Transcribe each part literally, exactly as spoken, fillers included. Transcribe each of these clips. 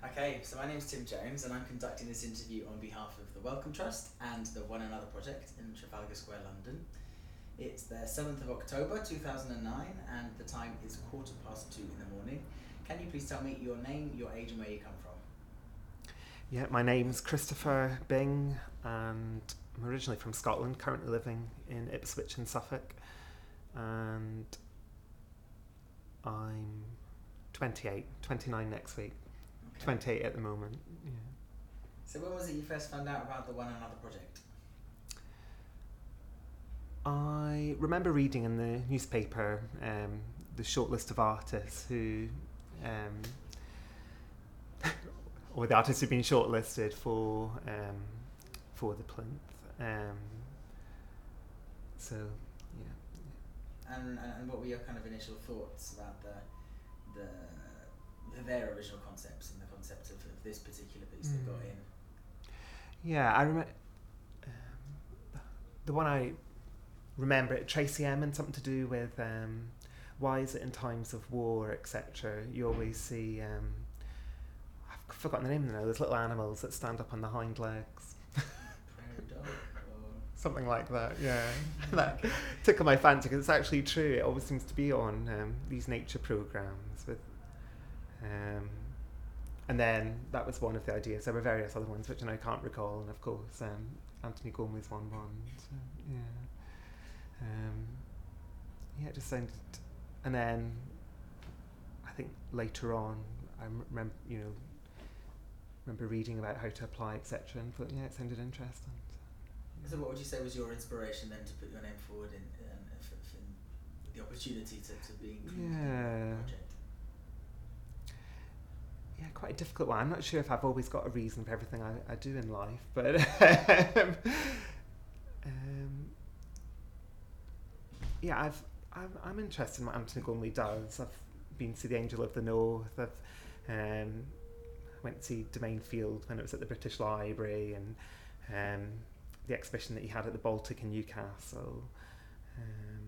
Okay, so my name's Tim Jones and I'm conducting this interview on behalf of the Wellcome Trust and the One Another Project in Trafalgar Square, London. It's the seventh of October two thousand nine and the time is quarter past two in the morning. Can you please tell me your name, your age and where you come from? Yeah, my name's Christopher Bing and I'm originally from Scotland, currently living in Ipswich in Suffolk, and I'm twenty-eight, twenty-nine next week, Okay. twenty-eight at the moment. Yeah. So when was it you first found out about the One Another Project? I remember reading in the newspaper um, the short list of artists who, um, or the artists who've been shortlisted for um, for the plinth. Um, so, yeah. And, and and what were your kind of initial thoughts about the the, the their original concepts and the concept of, of this particular piece mm. that got in? Yeah, I remember um, the one I remember it, Tracy Emin, something to do with um, why is it in times of war, et cetera. You always see um, I've forgotten the name now. Those little animals that stand up on the hind legs. Prairie dog. Something like that, yeah. That tickled my fancy because it's actually true. It always seems to be on um, these nature programs with, um, and then that was one of the ideas. There were various other ones which I can't recall, and of course um, Anthony Gormley's one one. So, yeah, um, yeah, it just sounded. And then I think later on, I remember, you know, remember reading about how to apply, et cetera, and thought, yeah, it sounded interesting. So what would you say was your inspiration then to put your name forward in, in, in the opportunity to, to be included yeah. in the project? Yeah, quite a difficult one. I'm not sure if I've always got a reason for everything I, I do in life, but um, um, yeah, I've I'm, I'm interested in what Anthony Gormley does. I've been to the Angel of the North. I've um, went to see Domain Field when it was at the British Library, and um, the exhibition that he had at the Baltic in Newcastle, um,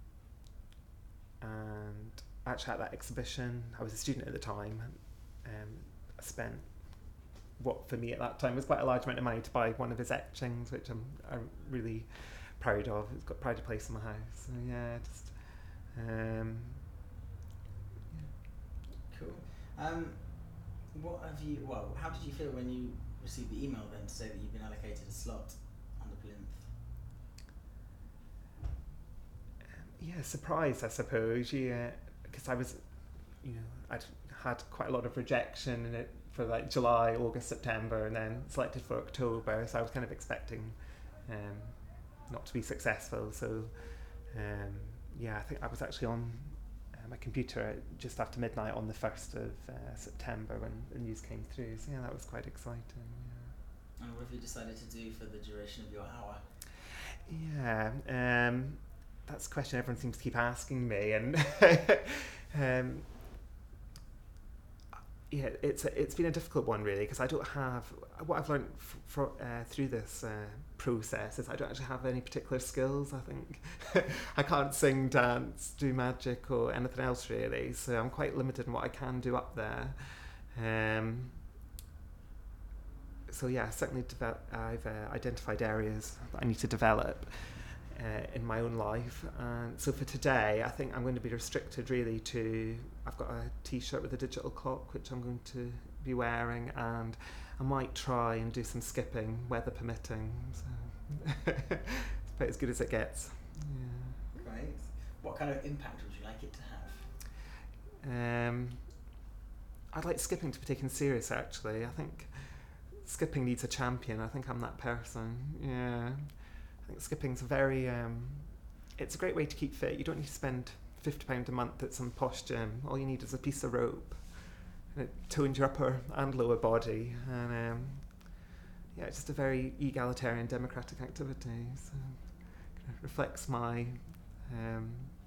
and actually at that exhibition I was a student at the time. um, I spent what for me at that time was quite a large amount of money to buy one of his etchings, which I'm, I'm really proud of. It's got pride of place in my house. So yeah, just um, yeah. Cool. Um, what have you well how did you feel when you received the email then to say that you've been allocated a slot on the plinth? Yeah, surprised, I suppose. Yeah, because I was, you know, I'd had quite a lot of rejection in it for like July, August, September, and then selected for October. So I was kind of expecting um, not to be successful. So um, yeah, I think I was actually on uh, my computer just after midnight on the first of uh, September when the news came through. So yeah, that was quite exciting. Yeah. And what have you decided to do for the duration of your hour? Yeah. Um, That's a question everyone seems to keep asking me, and um, yeah, it's a, it's been a difficult one really, because I don't have what I've learned f- for, uh, through this uh, process is I don't actually have any particular skills. I think I can't sing, dance, do magic, or anything else really. So I'm quite limited in what I can do up there. Um, so yeah, certainly develop, I've uh, identified areas that I need to develop Uh, in my own life, and so for today I think I'm going to be restricted really to I've got a t-shirt with a digital clock which I'm going to be wearing, and I might try and do some skipping, weather permitting, so it's about as good as it gets. Yeah. Great. What kind of impact would you like it to have? Um, I'd like skipping to be taken serious actually. I think skipping needs a champion. I think I'm that person. Yeah. I think skipping's a very, um, it's a great way to keep fit. You don't need to spend fifty pounds a month at some posh gym. All you need is a piece of rope, and it tones your upper and lower body. And um, yeah, it's just a very egalitarian, democratic activity. So it reflects my um,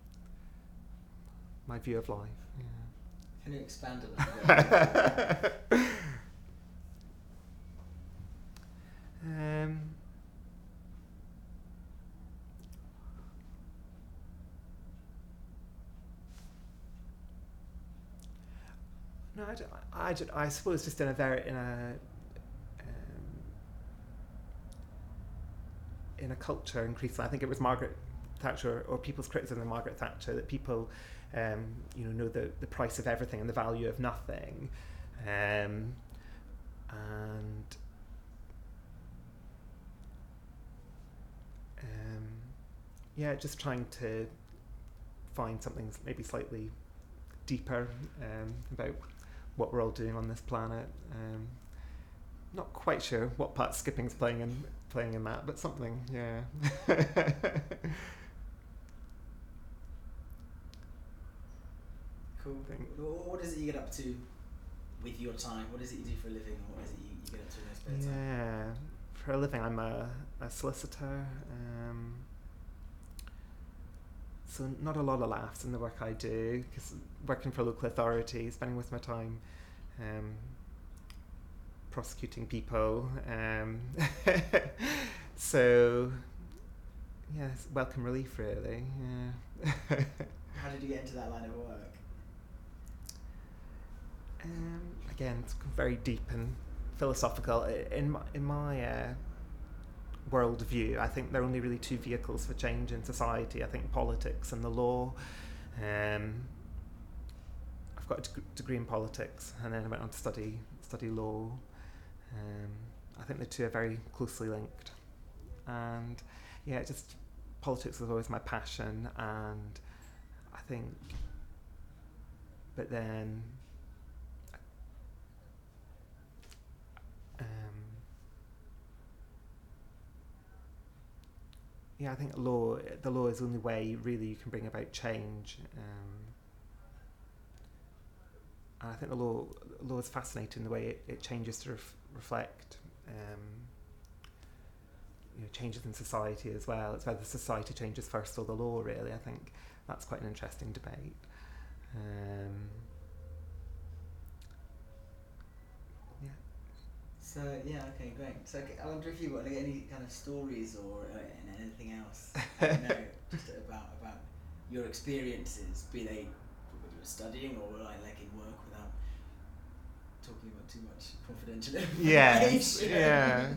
my view of life. Yeah. Can you expand a little bit? um, No, I, don't, I, ju- I suppose just in a very in a um, in a culture increasingly. I think it was Margaret Thatcher or people's criticism of Margaret Thatcher that people um, you know know the, the price of everything and the value of nothing, um, and um, yeah, just trying to find something maybe slightly deeper um, about what we're all doing on this planet. Um, not quite sure what part skipping's playing in playing in that, but something, yeah. Cool. Wh- What is it you get up to with your time? What is it you do for a living, or what is it you, you get up to in your spare time? Yeah, for a living, I'm a, a solicitor. Um, so not a lot of laughs in the work I do, because working for a local authority, spending most of my time um, prosecuting people. Um, so, yeah, it's welcome relief, really. Yeah. How did you get into that line of work? Um, again, it's very deep and philosophical. In my, in my uh, world view, I think there are only really two vehicles for change in society. I think politics and the law. Um, I've got a deg- degree in politics, and then I went on to study study law. Um, I think the two are very closely linked, and yeah, just politics was always my passion, and I think, but then. Um, yeah, I think law, the law is the only way really you can bring about change. Um, and I think the law, law is fascinating the way it, it changes to ref- reflect um, you know, changes in society as well. It's whether society changes first or the law, really. I think that's quite an interesting debate. Um, yeah. So yeah, okay, great. So okay, I wonder if you've got like, any kind of stories or uh, anything else, I don't know, just about about your experiences, be they when you were studying or like like in work, without talking about too much confidential Yes, information. yeah.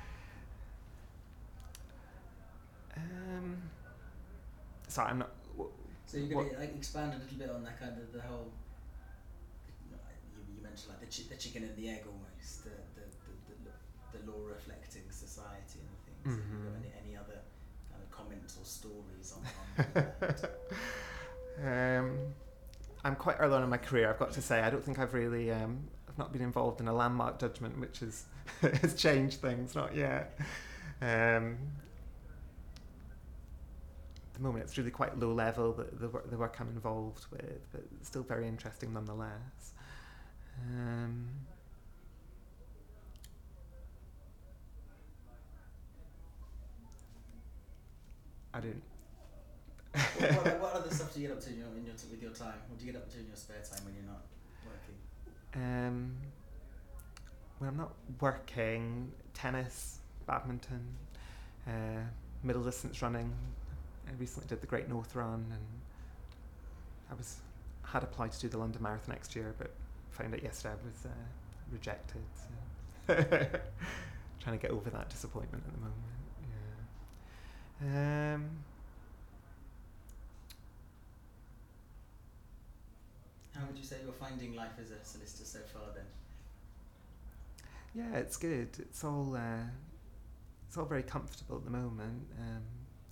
Um, sorry, I'm not. W- So you're what- gonna like expand a little bit on that kind of the whole. You, you mentioned like the chi- the chicken and the egg almost, the the, the, the, the law reflecting society and things. Have you got Mhm. any, any other kind of comments or stories on, on that? um, I'm quite early on in my career, I've got to say. I don't think I've really, um, I've not been involved in a landmark judgment which has has changed things, not yet. Um, at the moment, it's really quite low level, the, the, work, the work I'm involved with, but it's still very interesting nonetheless. Um, I don't. what, what, what other stuff do you get up to in your, in your t- with your time? What do you get up to in your spare time when you're not working? Um, when I'm not working, tennis, badminton, uh, middle distance running. I recently did the Great North Run, and I was had applied to do the London Marathon next year, but found out yesterday I was uh, rejected. So trying to get over that disappointment at the moment. Yeah. Um, How would you say you're finding life as a solicitor so far then? yeah, it's good. It's all uh, it's all very comfortable at the moment. Um,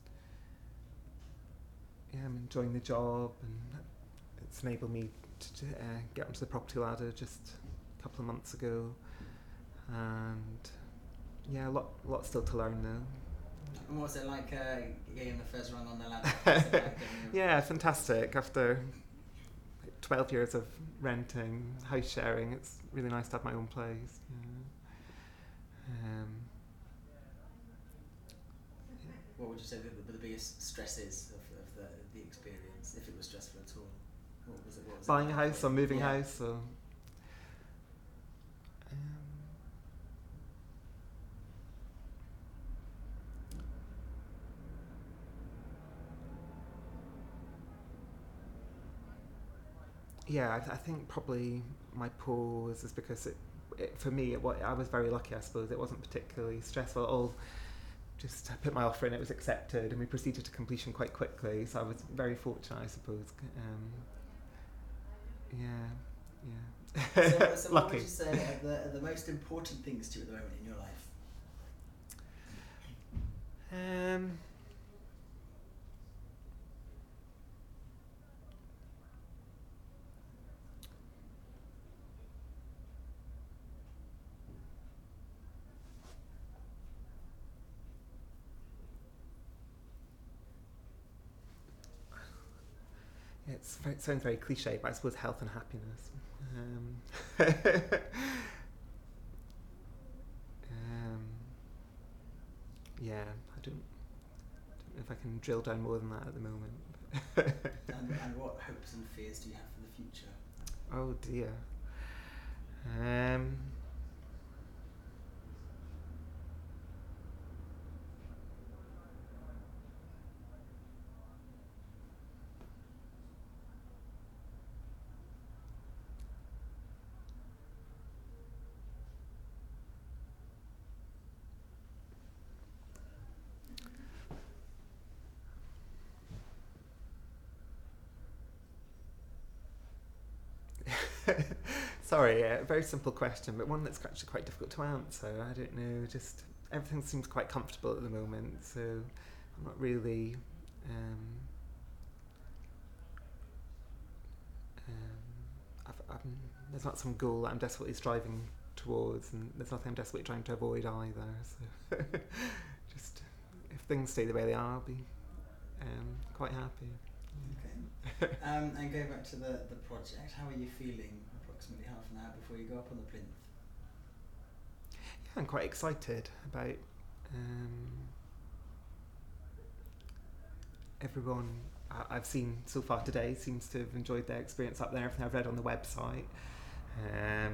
yeah, I'm enjoying the job, and it's enabled me to, to uh, get onto the property ladder just a couple of months ago, and yeah, a lot, lot still to learn though. And what's it like uh, getting the first rung on the ladder? What's it like getting your- Yeah, fantastic. After like twelve years of renting, house sharing, it's really nice to have my own place. Yeah. Um, What would you say the, the, the biggest stresses of, of the, the experience, if it was stressful at all? What was it? What was it buying a like house for or you? moving Yeah. house or. Um, yeah, I, th- I think probably my pause is because it, it for me, it, wa- I was very lucky, I suppose. It wasn't particularly stressful at all. Just put my offer in, it was accepted, and we proceeded to completion quite quickly. So I was very fortunate, I suppose. Um, yeah, yeah. So, so what would Lucky. you say are the, are the most important things to you at the moment in your life? Um, it's very, it sounds very cliche, but I suppose health and happiness. Um, um, yeah, I don't, don't know if I can drill down more than that at the moment. and, and what hopes and fears do you have for the future? Oh dear. Um, Sorry, a very simple question, but one that's actually quite difficult to answer. I don't know, just everything seems quite comfortable at the moment, so I'm not really. Um, um, I've, I've, there's not some goal that I'm desperately striving towards, and there's nothing I'm desperately trying to avoid either. So, just if things stay the way they are, I'll be um, quite happy. Okay. um, and going back to the, the project, how are you feeling approximately half an hour before you go up on the plinth? Yeah, I'm quite excited about um, everyone I- I've seen so far today seems to have enjoyed their experience up there, everything I've read on the website. Um,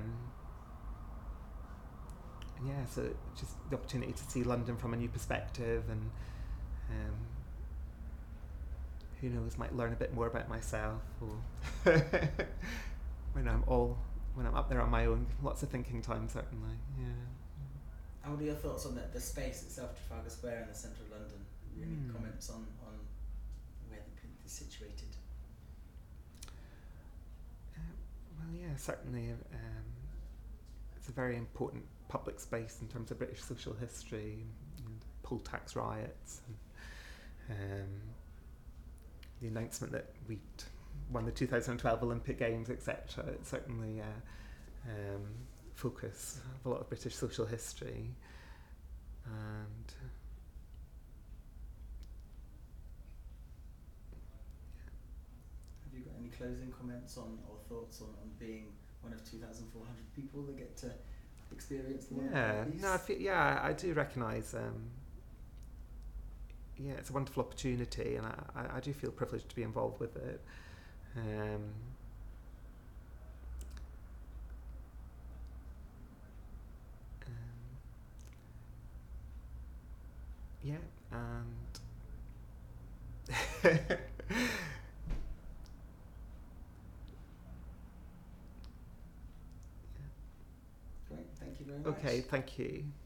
and yeah, so just the opportunity to see London from a new perspective, and um, who knows, might learn a bit more about myself, or when I'm all when I'm up there on my own. Lots of thinking time, certainly. Yeah. And what are your thoughts on the, the space itself, Trafalgar Square in the centre of London? Have you any Mm. comments on, on where the plinth is situated? Uh, well, yeah, certainly. Um, it's a very important public space in terms of British social history, and poll tax riots, and um, the announcement that we won the two thousand twelve Olympic Games, et cetera. It's certainly a um, focus of a lot of British social history, and Have you got any closing comments on or thoughts on, on being one of two thousand four hundred people that get to experience the yeah, Olympics? no, I feel, yeah, I do recognise. Um, yeah, it's a wonderful opportunity, and I, I, I do feel privileged to be involved with it. Um, um, yeah, and Great, thank you very much. okay, thank you.